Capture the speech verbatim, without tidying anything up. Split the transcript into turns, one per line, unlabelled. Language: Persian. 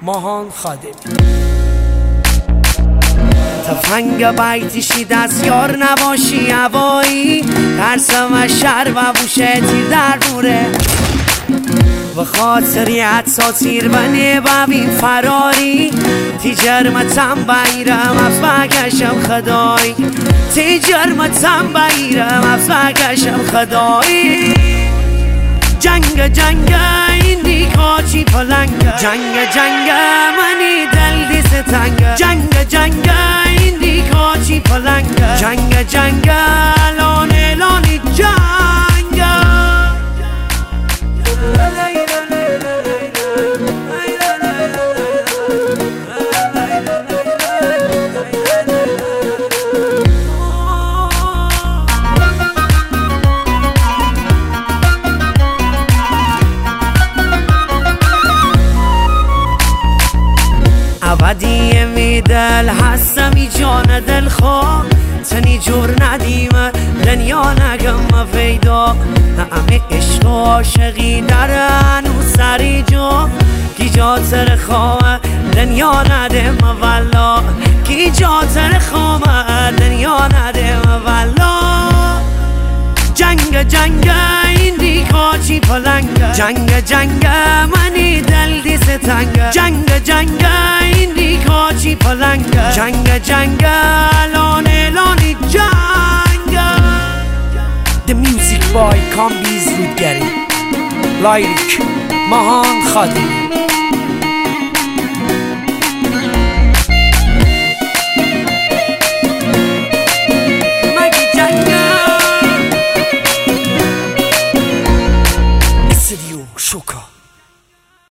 ماهان خادمی. تفنگ بیتیشی دستیار نباشی هوایی، ترسم از شر و بوشه تیر در روره، و خاطری حدسا تیر بنه ببین فراری، تی جرمتم بیرم افز بکشم خدایی، تی جرمتم بیرم افز بکشم خدایی. جنگ جنگ این دیکاچی پلنگ، جنگ جنگ منی دل دیست تنگ، جنگ جنگ این دیکاچی پلنگ، جنگ جنگ لانه لانی جنگ. ابدی میدل هستمی جان دل خواه، تنی جور ندیمه دنیا نگم فیدا، همه عشق و عاشقی درن و سری جا، کی جا تر خواه دنیا ندیم والا، کی جا تر خواه دنیا ندیم والا. جنگ جنگ این دیکاچی پلنگ، جنگ جنگ منی دل دیست تنگ، جنگ جنگ این دیکاچی پلنگ، جنگ جنگ لانه لانی جنگ. The music boy کامبیز رودگری، لایریک ماهان خادمی. شوکا